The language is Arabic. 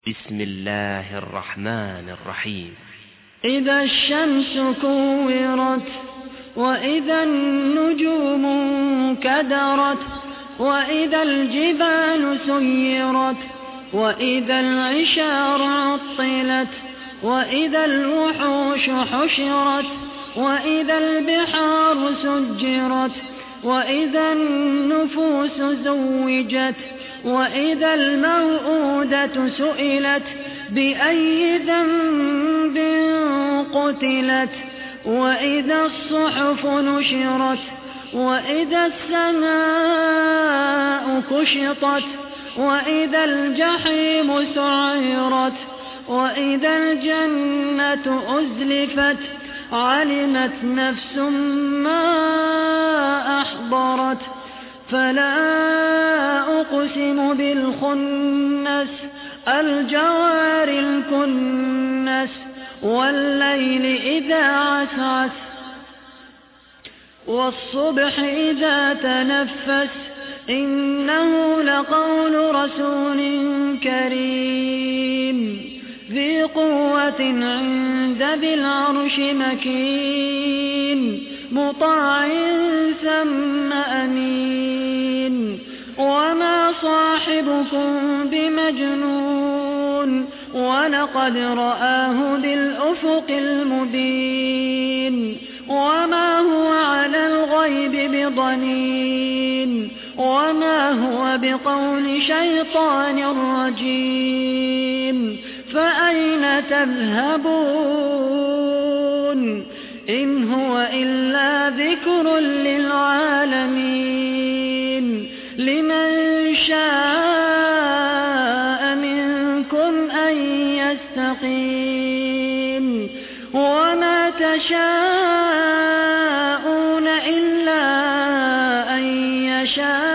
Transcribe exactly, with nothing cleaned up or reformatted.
بسم الله الرحمن الرحيم. إذا الشمس كورت وإذا النجوم انكدرت وإذا الجبال سيرت وإذا العشار عطلت وإذا الوحوش حشرت وإذا البحار سجرت وإذا النفوس زوجت وإذا الموءودة سئلت بأي ذنب قتلت وإذا الصحف نشرت وإذا السماء كشطت وإذا الجحيم سعرت وإذا الجنة أزلفت علمت نفس ما أحضرت فلا أقسم بالخنس الجوار الكنس والليل إذا عسعس والصبح إذا تنفس إنه لقول رسول كريم ذي قوة عند ذي العرش مكين مطاع ثم أمين وما صاحبكم بمجنون ولقد رآه بالأفق المبين وما هو على الغيب بضنين وما هو بقول شيطان رجيم فأين تذهبون إن هو إلا ذكر للعالمين لمن شاء منكم أن يستقيم وما تشاءون إلا أن يشاء